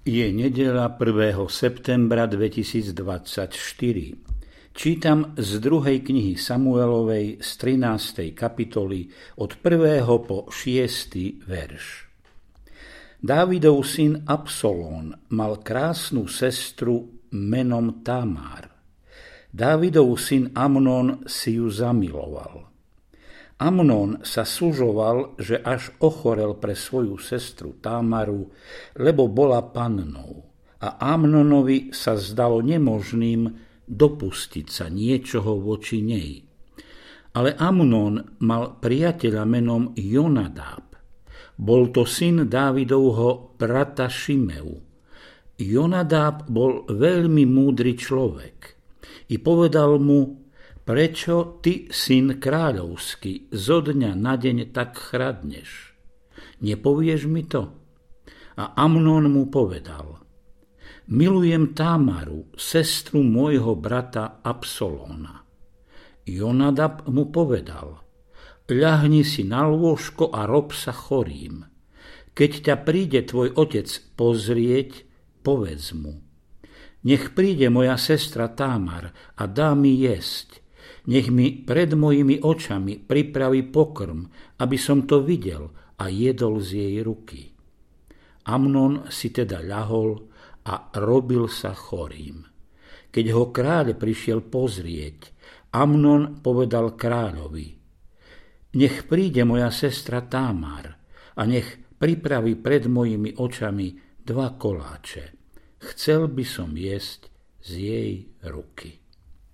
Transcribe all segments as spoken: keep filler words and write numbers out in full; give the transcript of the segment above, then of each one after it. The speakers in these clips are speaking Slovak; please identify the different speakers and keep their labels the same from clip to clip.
Speaker 1: Je nedeľa prvého septembra dvetisícdvadsaťštyri. Čítam z druhej knihy Samuelovej z trinástej kapitoly od prvého po šiesty verš. Dávidov syn Absalón mal krásnu sestru menom Tamár. Dávidov syn Amnón si ju zamiloval. Amnón sa sužoval, že až ochorel pre svoju sestru Támaru, lebo bola pannou, a Amnonovi sa zdalo nemožným dopustiť sa niečoho voči nej. Ale Amnón mal priateľa menom Jonadáb. Bol to syn Dávidovho brata Šimeu. Jonadáb bol veľmi múdry človek i povedal mu: prečo ty, syn kráľovský, zo dňa na deň tak chradneš? Nepovieš mi to? A Amnón mu povedal: milujem Támaru, sestru môjho brata Absalóna. Jonadab mu povedal: ľahni si na lôžko a rob sa chorým. Keď ťa príde tvoj otec pozrieť, povedz mu: nech príde moja sestra Támar a dá mi jesť. Nech mi pred mojimi očami pripraví pokrm, aby som to videl a jedol z jej ruky. Amnón si teda ľahol a robil sa chorým. Keď ho kráľ prišiel pozrieť, Amnón povedal kráľovi: nech príde moja sestra Támar a nech pripraví pred mojimi očami dva koláče. Chcel by som jesť z jej ruky.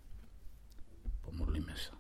Speaker 1: Modlíme sa.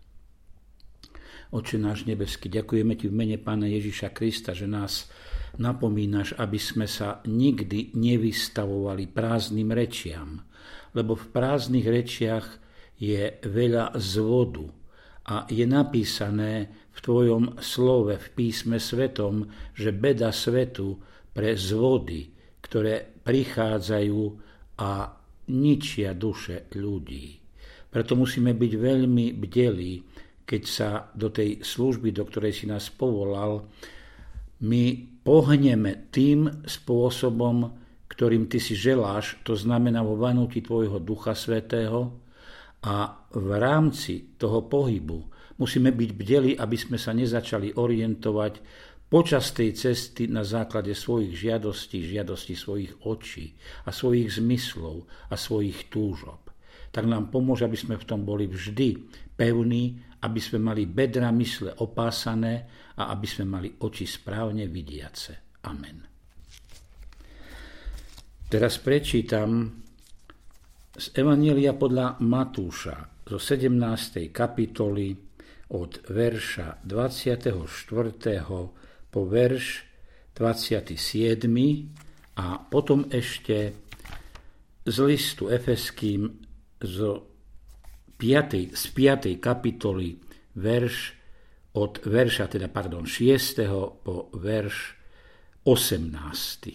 Speaker 1: Oče náš nebeský, ďakujeme ti v mene Pána Ježiša Krista, že nás napomínaš, aby sme sa nikdy nevystavovali prázdnym rečiam, lebo v prázdnych rečiach je veľa zvodu a je napísané v tvojom slove, v písme svetom, že beda svetu pre zvody, ktoré prichádzajú a ničia duše ľudí. Preto musíme byť veľmi bdelí, keď sa do tej služby, do ktorej si nás povolal, my pohneme tým spôsobom, ktorým ty si želáš, to znamená vo vanúti tvojho Ducha Svätého, a v rámci toho pohybu musíme byť bdelí, aby sme sa nezačali orientovať počas tej cesty na základe svojich žiadostí, žiadostí svojich očí a svojich zmyslov a svojich túžob. Tak nám pomôže, aby sme v tom boli vždy pevní, aby sme mali bedra mysle opásané a aby sme mali oči správne vidiace. Amen. Teraz prečítam z Evanjelia podľa Matúša zo sedemnástej kapitoly od verša dvadsiateho štvrtého po verš dvadsiaty siedmy a potom ešte z listu Efeským z piatej, z piatej kapitoly verš od verša, teda pardon, šiesteho po verš osemnásty.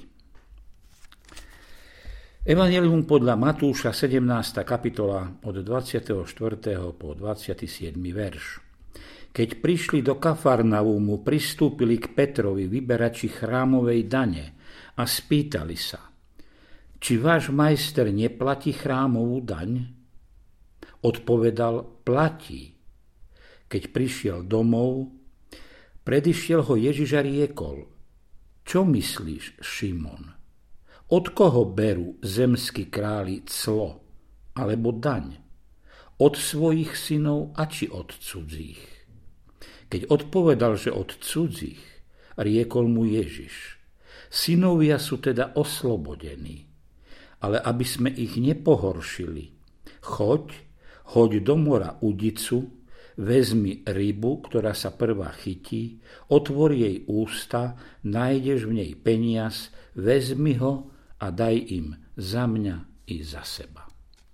Speaker 1: Evangelium podľa Matúša, sedemnásta kapitola od dvadsiateho štvrtého po dvadsiaty siedmy verš. Keď prišli do Kafarnaumu, pristúpili k Petrovi, vyberači chrámovej dane, a spýtali sa: či váš majster neplatí chrámovú daň? Odpovedal: platí. Keď prišiel domov, predišiel ho Ježiš a riekol: čo myslíš, Šimon? Od koho berú zemskí králi clo alebo daň? Od svojich synov a či od cudzích? Keď odpovedal, že od cudzích, riekol mu Ježiš: synovia sú teda oslobodení, ale aby sme ich nepohoršili, choď, hoď do mora udicu, vezmi rybu, ktorá sa prvá chytí, otvor jej ústa, nájdeš v nej peniaz, vezmi ho a daj im za mňa i za seba.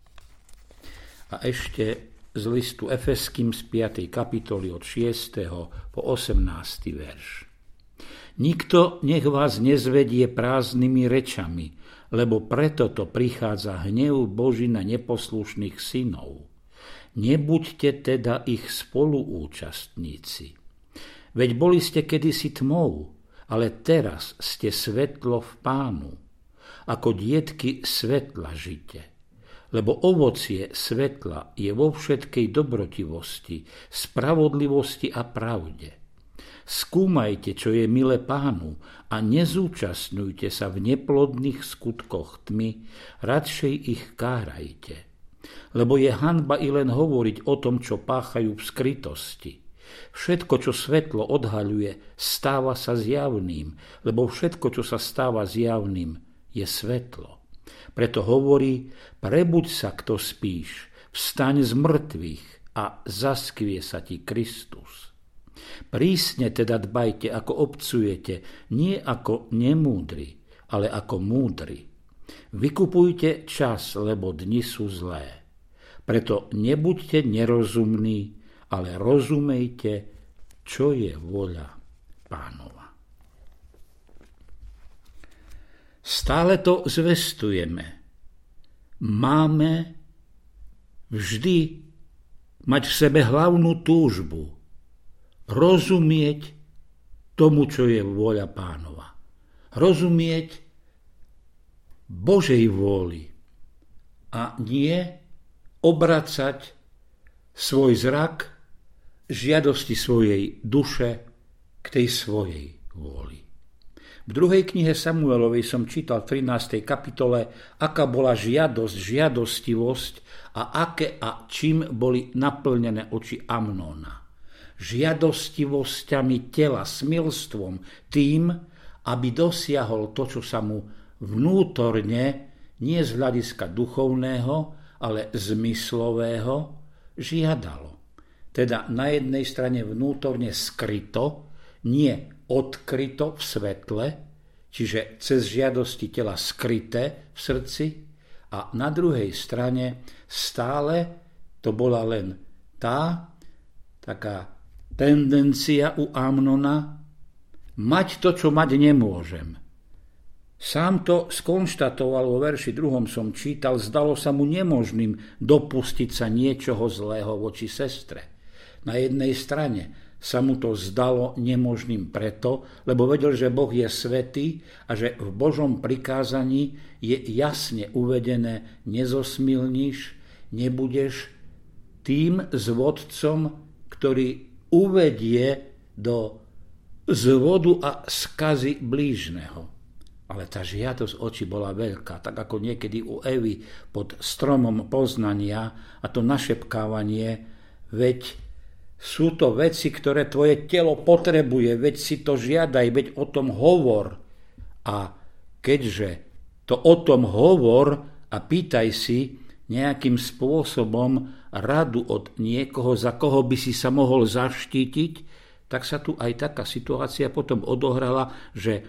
Speaker 1: A ešte z listu Efeským z piatej kapitoly od šiesteho po osemnásty verš. Nikto nech vás nezvedie prázdnymi rečami, lebo preto to prichádza hnev Boží na neposlušných synov. Nebuďte teda ich spoluúčastníci. Veď boli ste kedysi tmou, ale teraz ste svetlo v Pánu. ako dietky svetla žite. Lebo ovocie svetla je vo všetkej dobrotivosti, spravodlivosti a pravde. Skúmajte, čo je milé Pánu, a nezúčastňujte sa v neplodných skutkoch tmy, radšej ich kárajte. Lebo je hanba i len hovoriť o tom, čo páchajú v skrytosti. Všetko, čo svetlo odhaľuje, stáva sa zjavným, lebo všetko, čo sa stáva zjavným, je svetlo. Preto hovorí, prebuď sa, kto spíš, vstaň z mŕtvych a zaskvie sa ti Kristus. Prísne teda dbajte, ako obcujete, nie ako nemúdri, ale ako múdri. Vykupujte čas, lebo dni sú zlé. Preto nebuďte nerozumní, ale rozumejte, čo je vôľa Pánova. Stále to zvestujeme. Máme vždy mať v sebe hlavnú túžbu rozumieť tomu, čo je vôľa Pánova. Rozumieť Božej vôli a nie obracať svoj zrak žiadosti svojej duše k tej svojej vôli. V druhej knihe Samuelovej som čítal v trinástej kapitole, aká bola žiadosť, žiadostivosť a aké a čím boli naplnené oči Amnóna. Žiadostivosťami tela, smilstvom, tým, aby dosiahol to, čo sa mu vnútorne, nie z hľadiska duchovného, ale zmyslového, žiadalo. Teda na jednej strane vnútorne skryto, nie odkryto v svetle, čiže cez žiadosti tela skryté v srdci, a na druhej strane stále to bola len tá taká tendencia u Amnona mať to, čo mať nemôžem. Sám to skonštatoval, vo verši druhom som čítal, zdalo sa mu nemožným dopustiť sa niečoho zlého voči sestre. Na jednej strane sa mu to zdalo nemožným preto, lebo vedel, že Boh je svätý a že v Božom prikázaní je jasne uvedené: nezosmilníš, nebudeš tým zvodcom, ktorý uvedie do zvodu a skazy blížneho. Ale tá žiadosť očí bola veľká, tak ako niekedy u Evy pod stromom poznania, a to našepkávanie, veď sú to veci, ktoré tvoje telo potrebuje, veď si to žiadaj, veď o tom hovor. A keďže to o tom hovor a pýtaj si nejakým spôsobom radu od niekoho, za koho by si sa mohol zaštítiť, tak sa tu aj taká situácia potom odohrala, že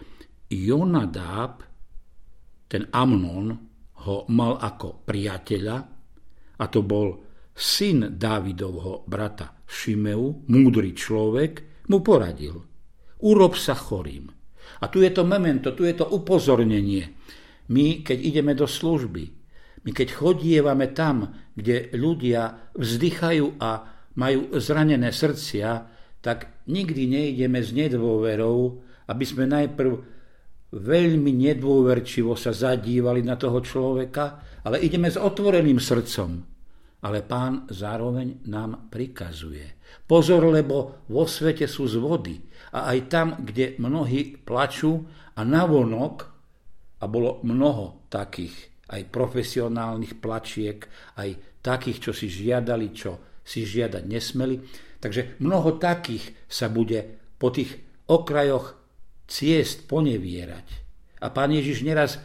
Speaker 1: Jonadáb, ten Amnon, ho mal ako priateľa, a to bol syn Dávidovho brata Šimeu, múdry človek, mu poradil: urob sa chorým. A tu je to memento, tu je to upozornenie. My, keď ideme do služby, my keď chodievame tam, kde ľudia vzdychajú a majú zranené srdcia, tak nikdy neideme s nedôverou, aby sme najprv veľmi nedôverčivo sa zadívali na toho človeka, ale ideme s otvoreným srdcom. Ale Pán zároveň nám prikazuje: pozor, lebo vo svete sú zvody. A aj tam, kde mnohí plačú, a navonok, a bolo mnoho takých aj profesionálnych plačiek, aj takých, čo si žiadali, čo si žiadať nesmeli. Takže mnoho takých sa bude po tých okrajoch ciest ponevierať. A Pán Ježiš neraz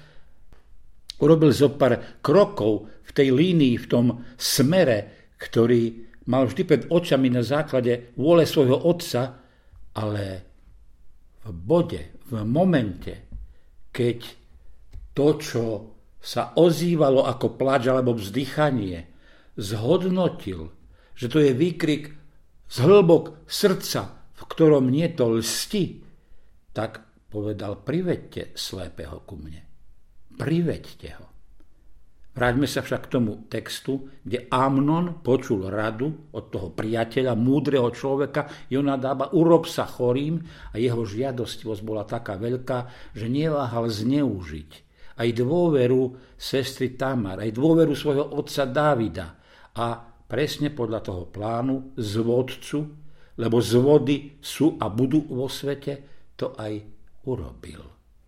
Speaker 1: urobil zo pár krokov v tej línii, v tom smere, ktorý mal vždy pred očami na základe vôle svojho Otca, ale v bode, v momente, keď to, čo sa ozývalo ako pláč alebo vzdychanie, zhodnotil, že to je výkrik z hĺbok srdca, v ktorom nie to lsti, tak povedal: priveďte slepého ku mne. Priveďte ho. Vráťme sa však k tomu textu, kde Amnon počul radu od toho priateľa, múdreho človeka Jonadába: urob sa chorým, a jeho žiadostivosť bola taká veľká, že neváhal zneužiť aj dôveru sestry Tamar, aj dôveru svojho otca Dávida a presne podľa toho plánu zvodcu, lebo zvody sú a budú vo svete, to aj urobil.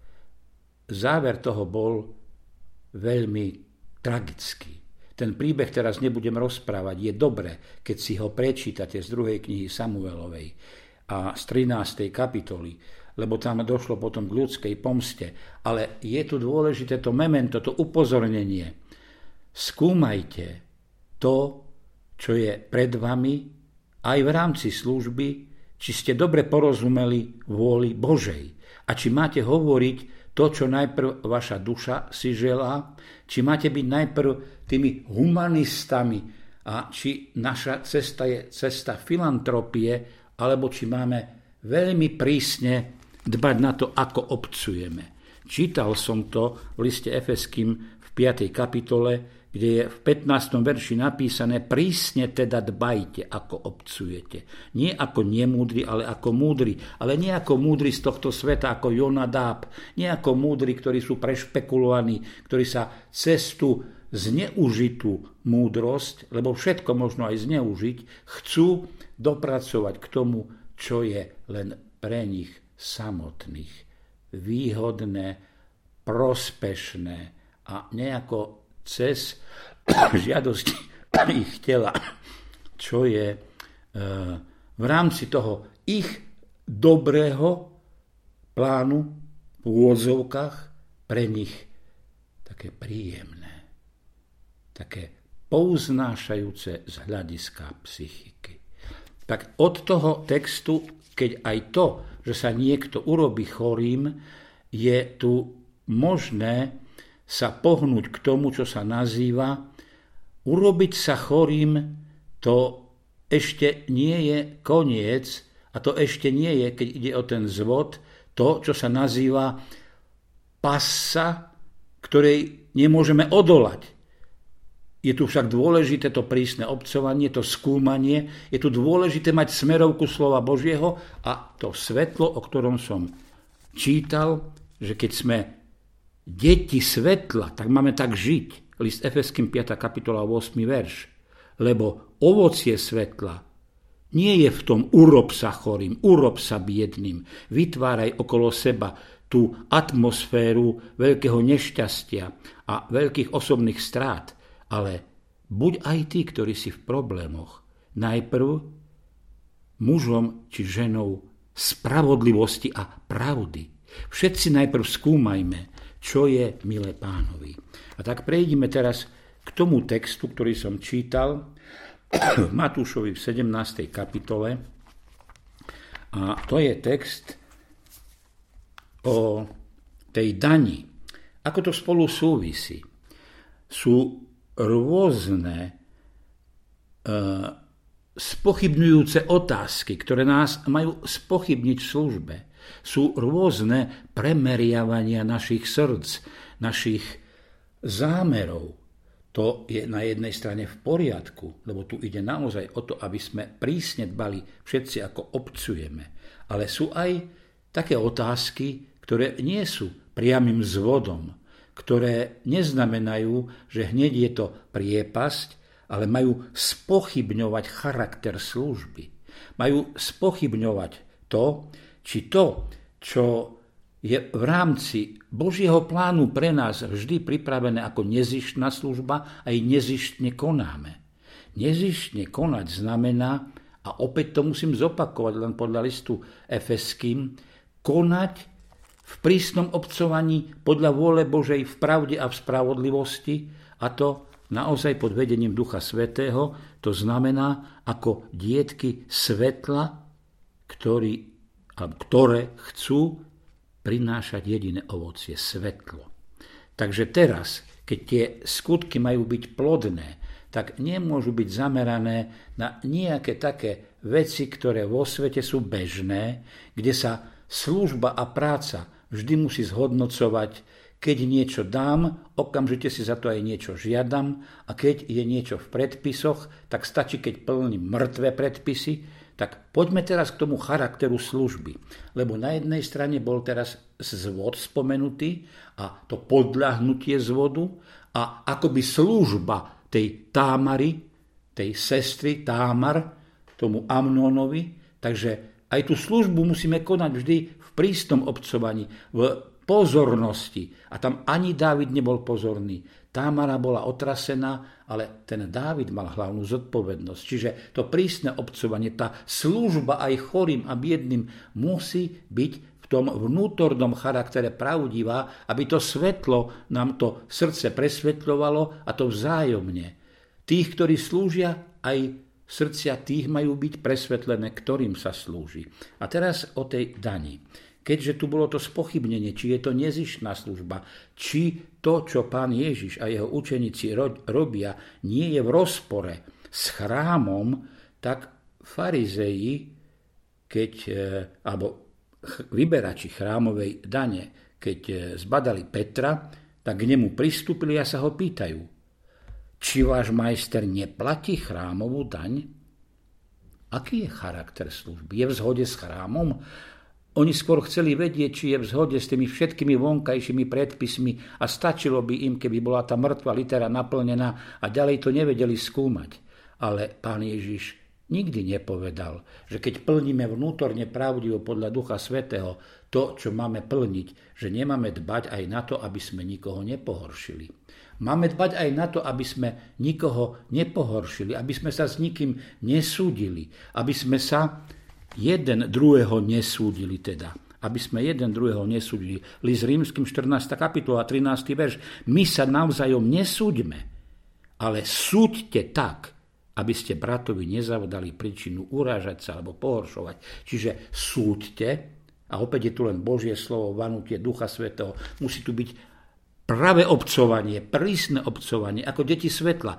Speaker 1: Záver toho bol veľmi tragický. Ten príbeh teraz nebudem rozprávať. Je dobré, keď si ho prečítate z druhej knihy Samuelovej a z trinástej kapitoly, lebo tam došlo potom k ľudskej pomste. Ale je tu dôležité to memento, to upozornenie. Skúmajte to, čo je pred vami, aj v rámci služby, či ste dobre porozumeli vôli Božej a či máte hovoriť to, čo najprv vaša duša si želá, či máte byť najprv tými humanistami a či naša cesta je cesta filantropie, alebo či máme veľmi prísne dbať na to, ako obcujeme. Čítal som to v liste Efeským v piatej kapitole, kde je v pätnástom verši napísané: prísne teda dbajte, ako obcujete. Nie ako nemúdri, ale ako múdri. Ale nie ako múdri z tohto sveta, ako Jonadáb. Nie ako múdri, ktorí sú prešpekulovaní, ktorí sa cez tú zneužitú múdrosť, lebo všetko možno aj zneužiť, chcú dopracovať k tomu, čo je len pre nich samotných výhodné, prospešné a nejako cez žiadosti ich tela, čo je v rámci toho ich dobrého plánu v úvodzovkách pre nich také príjemné, také pouznášajúce z hľadiska psychiky. Tak od toho textu, keď aj to, že sa niekto urobí chorým, je tu možné sa pohnúť k tomu, čo sa nazýva urobiť sa chorým. To ešte nie je koniec a to ešte nie je, keď ide o ten zvod, to, čo sa nazýva pasa, ktorej nemôžeme odolať. Je tu však dôležité to prísne obcovanie, to skúmanie, je tu dôležité mať smerovku slova Božieho a to svetlo, o ktorom som čítal, že keď sme deti svetla, tak máme tak žiť. List Efeským piata kapitola ôsmy verš. Lebo ovocie svetla nie je v tom urob sa chorým, urob sa biedným, vytváraj okolo seba tú atmosféru veľkého nešťastia a veľkých osobných strát, ale buď aj tí, ktorí si v problémoch, najprv mužom či ženou spravodlivosti a pravdy. Všetci najprv skúmajme, čo je milé Pánovi. A tak prejdime teraz k tomu textu, ktorý som čítal v Matúšovi v sedemnástej kapitole. A to je text o tej dani. Ako to spolu súvisí? Sú rôzne e, spochybňujúce otázky, ktoré nás majú spochybniť v službe. Sú rôzne premeriavania našich srdc, našich zámerov. To je na jednej strane v poriadku, lebo tu ide naozaj o to, aby sme prísne dbali všetci, ako obcujeme. Ale sú aj také otázky, ktoré nie sú priamym zvodom, ktoré neznamenajú, že hneď je to priepasť, ale majú spochybňovať charakter služby. Majú spochybňovať to, či to, čo je v rámci Božieho plánu pre nás vždy pripravené ako nezištná služba, aj nezištne konáme. Nezištne konať znamená, a opäť to musím zopakovať len podľa listu Efeským, konať v prísnom obcovaní podľa vôle Božej v pravde a v spravodlivosti, a to naozaj pod vedením Ducha Svätého, to znamená ako dietky svetla, ktorí, ktoré chcú prinášať jediné ovocie, svetlo. Takže teraz, keď tie skutky majú byť plodné, tak nemôžu byť zamerané na nejaké také veci, ktoré vo svete sú bežné, kde sa služba a práca vždy musí zhodnocovať. Keď niečo dám, okamžite si za to aj niečo žiadam, a keď je niečo v predpisoch, tak stačí, keď plním mŕtve predpisy. Tak poďme teraz k tomu charakteru služby. Lebo na jednej strane bol teraz zvod spomenutý a to podľahnutie zvodu a akoby služba tej Támary, tej sestry Támar, tomu Amnónovi. Takže aj tú službu musíme konať vždy v prísnom obcovaní, v pozornosti. A tam ani Dávid nebol pozorný. Támara bola otrasená, ale ten Dávid mal hlavnú zodpovednosť. Čiže to prísne obcovanie, tá služba aj chorým a biedným musí byť v tom vnútornom charaktere pravdivá, aby to svetlo nám to srdce presvetľovalo a to vzájomne. Tých, ktorí slúžia, aj srdcia tých majú byť presvetlené, ktorým sa slúži. A teraz o tej dani. Keďže tu bolo to spochybnenie, či je to nezištná služba, či to, čo pán Ježiš a jeho učeníci robia, nie je v rozpore s chrámom, tak farizeji, keď, alebo vyberači chrámovej dane, keď zbadali Petra, tak k nemu pristúpili a sa ho pýtajú: či váš majster neplatí chrámovú daň? Aký je charakter služby? Je v zhode s chrámom? Oni skôr chceli vedieť, či je v zhode s tými všetkými vonkajšími predpismi a stačilo by im, keby bola tá mŕtva litera naplnená a ďalej to nevedeli skúmať. Ale pán Ježiš nikdy nepovedal, že keď plníme vnútorne pravdivo podľa Ducha Svätého to, čo máme plniť, že nemáme dbať aj na to, aby sme nikoho nepohoršili. Máme dbať aj na to, aby sme nikoho nepohoršili, aby sme sa s nikým nesúdili, aby sme sa jeden druhého nesúdili teda. Aby sme jeden druhého nesúdili. List Rímskym štrnásta kapitola trinásty verš. My sa navzájom nesúďme, ale súďte tak, aby ste bratovi nezavdali príčinu urážať sa alebo pohoršovať. Čiže súďte, a opäť je tu len Božie slovo, vanutie Ducha Svätého. Musí tu byť pravé obcovanie, prísne obcovanie, ako deti svetla.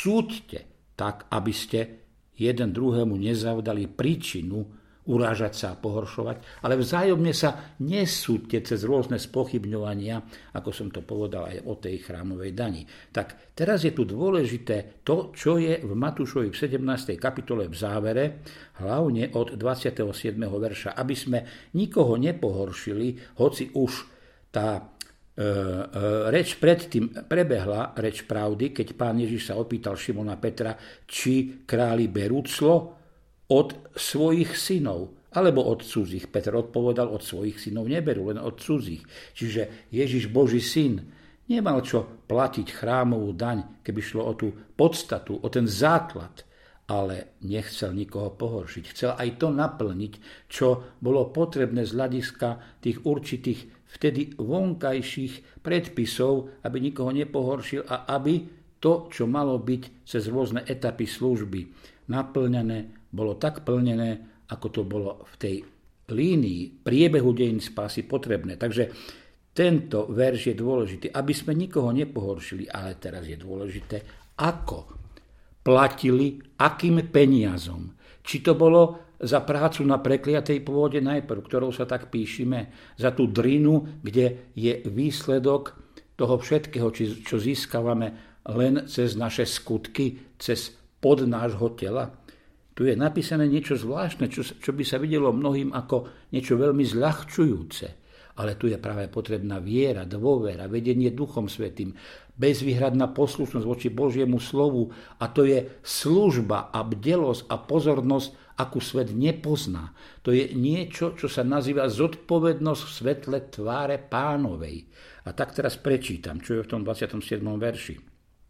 Speaker 1: Súďte tak, aby ste jeden druhému nezavdali príčinu urážať sa a pohoršovať, ale vzájomne sa nesúďte cez rôzne spochybňovania, ako som to povedal aj o tej chrámovej dani. Tak teraz je tu dôležité to, čo je v Matúšovi v sedemnástej kapitole v závere, hlavne od dvadsiateho siedmeho verša, aby sme nikoho nepohoršili, hoci už tá e, e, reč predtým prebehla, reč pravdy, keď pán Ježiš sa opýtal Šimona Petra, či králi berú clo od svojich synov, alebo od cudzích. Peter odpovedal, od svojich synov neberú, len od cudzích. Čiže Ježiš Boží syn nemal čo platiť chrámovú daň, keby šlo o tú podstatu, o ten základ, ale nechcel nikoho pohoršiť. Chcel aj to naplniť, čo bolo potrebné z hľadiska tých určitých vtedy vonkajších predpisov, aby nikoho nepohoršil a aby to, čo malo byť cez rôzne etapy služby naplňané, bolo tak plnené, ako to bolo v tej línii priebehu dejín spásy potrebné. Takže tento verš je dôležitý, aby sme nikoho nepohoršili, ale teraz je dôležité, ako platili, akým peniazom. Či to bolo za prácu na prekliatej pôde najprv, ktorou sa tak píšime, za tú drinu, kde je výsledok toho všetkého, čo získavame len cez naše skutky, cez pod nášho tela. Tu je napísané niečo zvláštne, čo, čo by sa videlo mnohým ako niečo veľmi zľahčujúce. Ale tu je práve potrebná viera, dôvera, vedenie Duchom Svätým, bezvýhradná poslušnosť voči Božiemu slovu. A to je služba a bdelosť a pozornosť, akú svet nepozná. To je niečo, čo sa nazýva zodpovednosť v svetle tváre Pánovej. A tak teraz prečítam, čo je v tom dvadsiatom siedmom verši.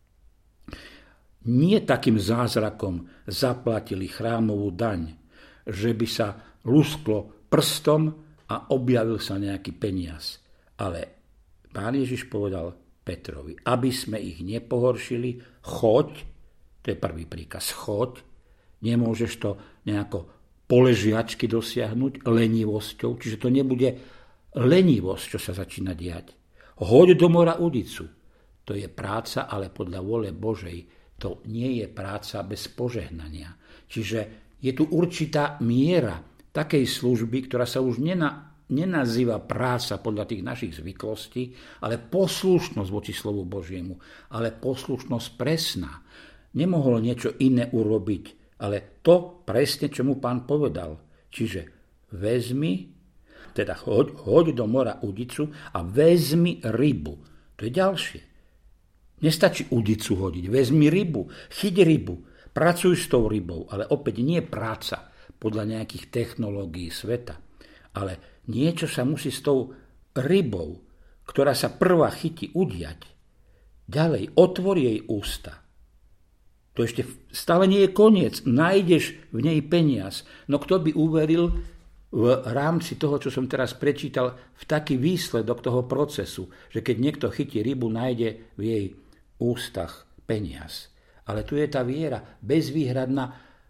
Speaker 1: Nie takým zázrakom zaplatili chrámovú daň, že by sa lusklo prstom a objavil sa nejaký peniaz. Ale pán Ježiš povedal Petrovi, aby sme ich nepohoršili, choď, to je prvý príkaz, choď, nemôžeš to nejako poležiačky dosiahnuť lenivosťou, čiže to nebude lenivosť, čo sa začína diať. Hoď do mora udicu, to je práca, ale podľa vôle Božej. To nie je práca bez požehnania. Čiže je tu určitá miera takej služby, ktorá sa už nena, nenazýva práca podľa tých našich zvyklostí, ale poslušnosť voči slovu Božiemu, ale poslušnosť presná. Nemohol niečo iné urobiť, ale to presne, čo mu Pán povedal. Čiže vezmi, teda hoď, hoď do mora udicu a vezmi rybu. To je ďalšie. Nestačí udicu hodiť, vezmi rybu, chyť rybu, pracuj s tou rybou, ale opäť nie práca podľa nejakých technológií sveta, ale niečo sa musí s tou rybou, ktorá sa prvá chytí, udiať. Ďalej, otvor jej ústa. To ešte stále nie je koniec. Nájdeš v nej peniaz. No kto by uveril v rámci toho, čo som teraz prečítal, v taký výsledok toho procesu, že keď niekto chytí rybu, nájde v jej ústach peniaz. Ale tu je tá viera, bezvýhradná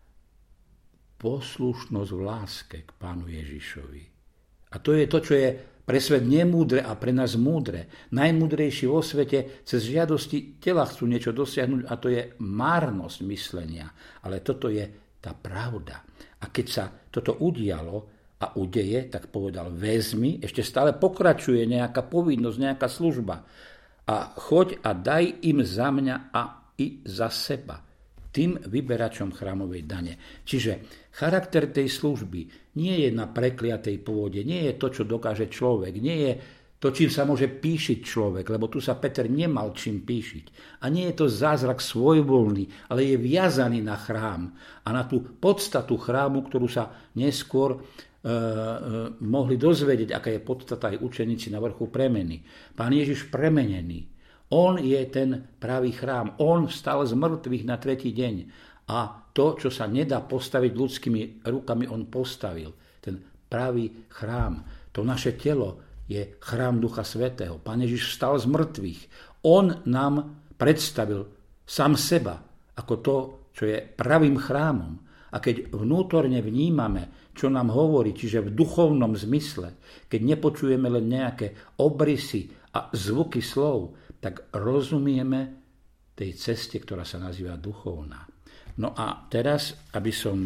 Speaker 1: poslušnosť v láske k Pánu Ježišovi. A to je to, čo je pre svet nemúdre a pre nás múdre. Najmúdrejší vo svete cez žiadosti tela chcú niečo dosiahnuť a to je márnosť myslenia. Ale toto je tá pravda. A keď sa toto udialo a udeje, tak povedal, vezmi, ešte stále pokračuje nejaká povinnosť, nejaká služba. A choď a daj im za mňa a i za seba, tým vyberačom chrámovej dane. Čiže charakter tej služby nie je na prekliatej pôde, nie je to, čo dokáže človek, nie je to, čím sa môže píšiť človek, lebo tu sa Peter nemal čím píšiť. A nie je to zázrak svojvoľný, ale je viazaný na chrám a na tú podstatu chrámu, ktorú sa neskôr e, e, mohli dozvedieť, aká je podstata aj učeníci na vrchu premeny. Pán Ježiš premenený. On je ten pravý chrám. On vstal z mŕtvych na tretí deň. A to, čo sa nedá postaviť ľudskými rukami, on postavil. Ten pravý chrám. To naše telo je chrám Ducha Svätého. Pán Ježiš vstal z mŕtvych. On nám predstavil sám seba ako to, čo je pravým chrámom. A keď vnútorne vnímame, čo nám hovorí, čiže v duchovnom zmysle, keď nepočujeme len nejaké obrysy a zvuky slov, tak rozumieme tej ceste, ktorá sa nazýva duchovná. No a teraz, aby som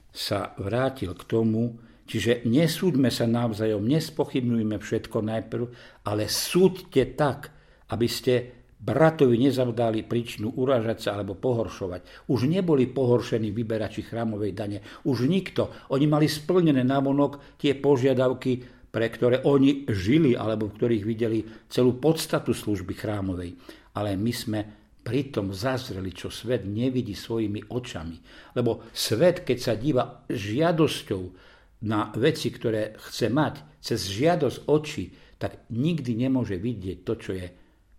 Speaker 1: sa vrátil k tomu, čiže nesúďme sa navzájom, nespochybňujme všetko najprv, ale súďte tak, aby ste bratovi nezavdali príčinu urážať sa alebo pohoršovať. Už neboli pohoršení vyberači chrámovej dane. Už nikto. Oni mali splnené navonok tie požiadavky, pre ktoré oni žili, alebo v ktorých videli celú podstatu služby chrámovej. Ale my sme pritom zazreli, čo svet nevidí svojimi očami. Lebo svet, keď sa díva žiadosťou na veci, ktoré chce mať, cez žiadosť očí, tak nikdy nemôže vidieť to, čo je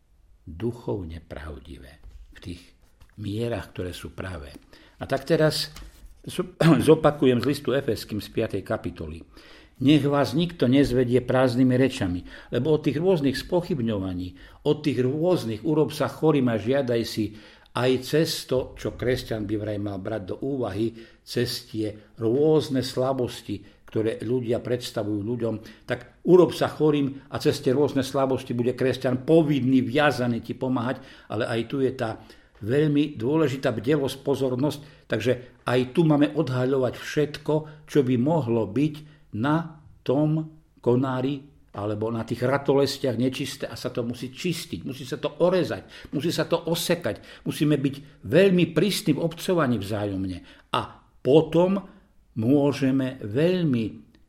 Speaker 1: duchovne pravdivé. V tých mierach, ktoré sú pravé. A tak teraz zopakujem z listu Efeským z piatej kapitoly. Nech vás nikto nezvedie prázdnymi rečami, lebo od tých rôznych spochybňovaní, od tých rôznych urob sa chorým a žiadaj si aj cez to, čo kresťan by vraj mal brať do úvahy, cez tie rôzne slabosti, ktoré ľudia predstavujú ľuďom, tak urob sa chorým a cez tie rôzne slabosti bude kresťan povinný, viazaný ti pomáhať, ale aj tu je tá veľmi dôležitá bdelosť, pozornosť, takže aj tu máme odhaľovať všetko, čo by mohlo byť na tom konári alebo na tých ratolestiach nečisté a sa to musí čistiť, musí sa to orezať, musí sa to osekať, musíme byť veľmi prísni v obcovaní vzájomne a potom môžeme veľmi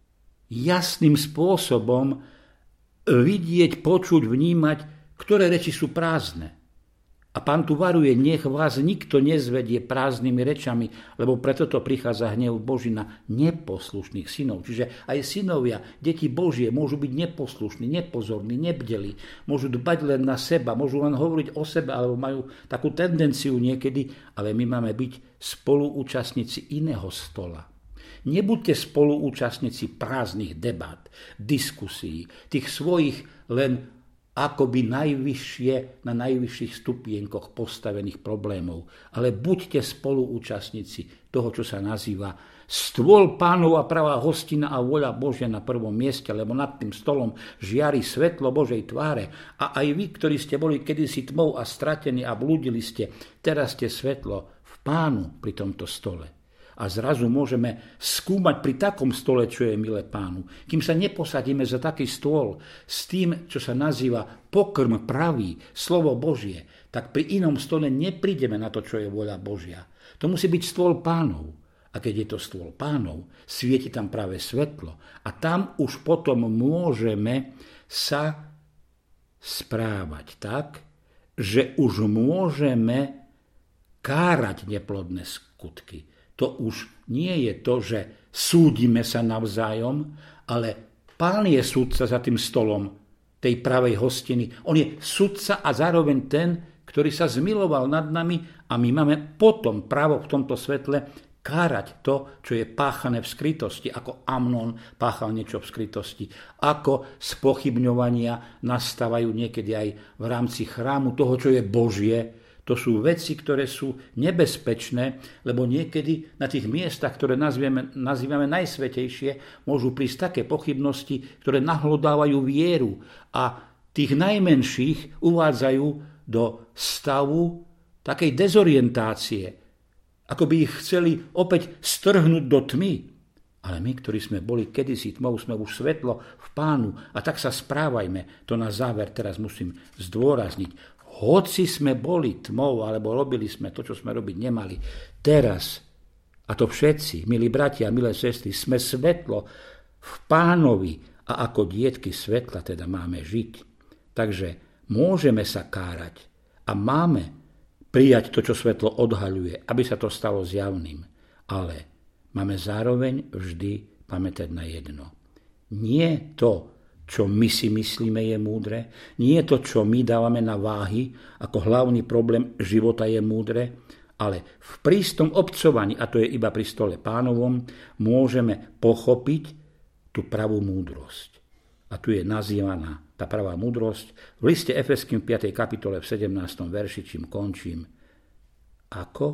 Speaker 1: jasným spôsobom vidieť, počuť, vnímať, ktoré reči sú prázdne. A Pán tu varuje, nech vás nikto nezvedie prázdnymi rečami, lebo preto to prichádza hnev Boží na neposlušných synov. Čiže aj synovia, deti Božie, môžu byť neposlušní, nepozorní, nebdelí, môžu dbať len na seba, môžu len hovoriť o sebe, alebo majú takú tendenciu niekedy, ale my máme byť spoluúčastníci iného stola. Nebuďte spoluúčastníci prázdnych debát, diskusí, tých svojich len akoby najvyššie, na najvyšších stupienkoch postavených problémov. Ale buďte spoluúčastníci toho, čo sa nazýva stôl Pánova pravá hostina a vôľa Božia na prvom mieste, lebo nad tým stolom žiari svetlo Božej tváre. A aj vy, ktorí ste boli kedysi tmou a stratení a blúdili ste, teraz ste svetlo v Pánu pri tomto stole. A zrazu môžeme skúmať pri takom stole, čo je milé Pánu. Kým sa neposadíme za taký stôl s tým, čo sa nazýva pokrm pravý, slovo Božie, tak pri inom stole neprídeme na to, čo je vôľa Božia. To musí byť stôl Pánov. A keď je to stôl Pánov, svieti tam práve svetlo. A tam už potom môžeme sa správať tak, že už môžeme kárať neplodné skutky. To už nie je to, že súdime sa navzájom, ale Pán je sudca za tým stolom tej pravej hostiny. On je sudca a zároveň ten, ktorý sa zmiloval nad nami a my máme potom právo v tomto svetle kárať to, čo je páchané v skrytosti, ako Amnon páchal niečo v skrytosti, ako spochybňovania nastávajú niekedy aj v rámci chrámu toho, čo je Božie. To sú veci, ktoré sú nebezpečné, lebo niekedy na tých miestach, ktoré nazývame, nazývame najsvätejšie, môžu prísť také pochybnosti, ktoré nahlodávajú vieru a tých najmenších uvádzajú do stavu takej dezorientácie, ako by ich chceli opäť strhnúť do tmy. Ale my, ktorí sme boli kedysi tmou, sme už svetlo v Pánu a tak sa správajme. To na záver teraz musím zdôrazniť. Hoci sme boli tmou, alebo robili sme to, čo sme robiť nemali, teraz, a to všetci, milí bratia a milé sestry, sme svetlo v Pánovi a ako dietky svetla teda máme žiť. Takže môžeme sa kárať a máme prijať to, čo svetlo odhaľuje, aby sa to stalo zjavným. Ale máme zároveň vždy pamätať na jedno. Nie to, čo my si myslíme je múdre, nie to, čo my dávame na váhy, ako hlavný problém života je múdre, ale v prístom obcovaní, a to je iba pri stole Pánovom, môžeme pochopiť tú pravú múdrosť. A tu je nazývaná tá pravá múdrosť v liste Efeským v piatej kapitole v sedemnástom verši, čím končím. Ako?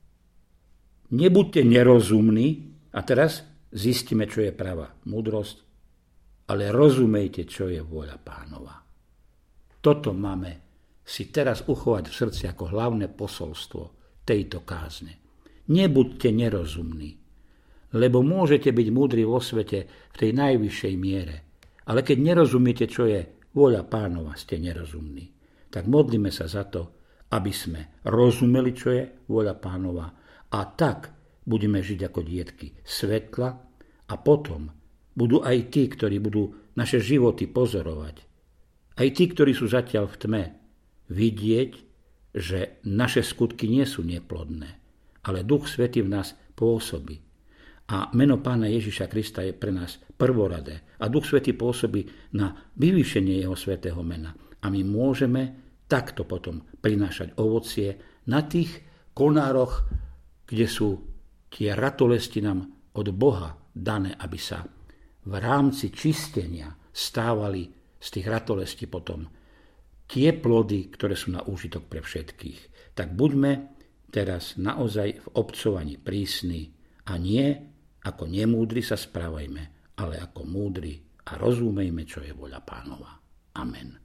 Speaker 1: Nebuďte nerozumní, a teraz zistíme, čo je pravá múdrosť, ale rozumejte, čo je vôľa Pánova. Toto máme si teraz uchovať v srdci ako hlavné posolstvo tejto kázne. Nebuďte nerozumní, lebo môžete byť múdri vo svete v tej najvyššej miere, ale keď nerozumiete, čo je vôľa Pánova, ste nerozumní. Tak modlíme sa za to, aby sme rozumeli, čo je vôľa Pánova, a tak budeme žiť ako dietky svetla a potom budú aj tí, ktorí budú naše životy pozorovať, aj tí, ktorí sú zatiaľ v tme, vidieť, že naše skutky nie sú neplodné, ale Duch Svätý v nás pôsobí. A meno Pána Ježiša Krista je pre nás prvoradé. A Duch Svätý pôsobí na vyvýšenie jeho svätého mena. A my môžeme takto potom prinášať ovocie na tých konároch, kde sú tie ratolesti nám od Boha dané, aby sa v rámci čistenia stávali z tých ratolestí potom tie plody, ktoré sú na úžitok pre všetkých. Tak buďme teraz naozaj v obcovaní prísni a nie ako nemúdri sa správajme, ale ako múdri a rozumejme, čo je vôľa Pánova. Amen.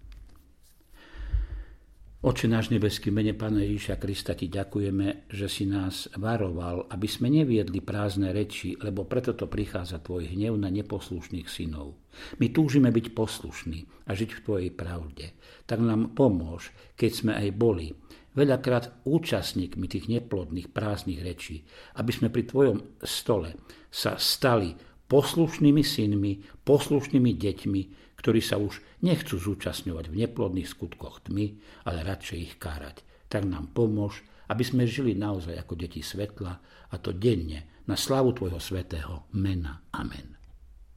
Speaker 1: Oče náš nebeský, mene Pána Ježiša Krista ti ďakujeme, že si nás varoval, aby sme neviedli prázdne reči, lebo preto to prichádza tvoj hnev na neposlušných synov. My túžime byť poslušní a žiť v tvojej pravde. Tak nám pomôž, keď sme aj boli veľakrát účastníkmi tých neplodných, prázdnych rečí, aby sme pri tvojom stole sa stali poslušnými synmi, poslušnými deťmi, ktorí sa už nechcú zúčastňovať v neplodných skutkoch tmy, ale radšej ich kárať. Tak nám pomôž, aby sme žili naozaj ako deti svetla, a to denne na slávu tvojho svätého mena. Amen.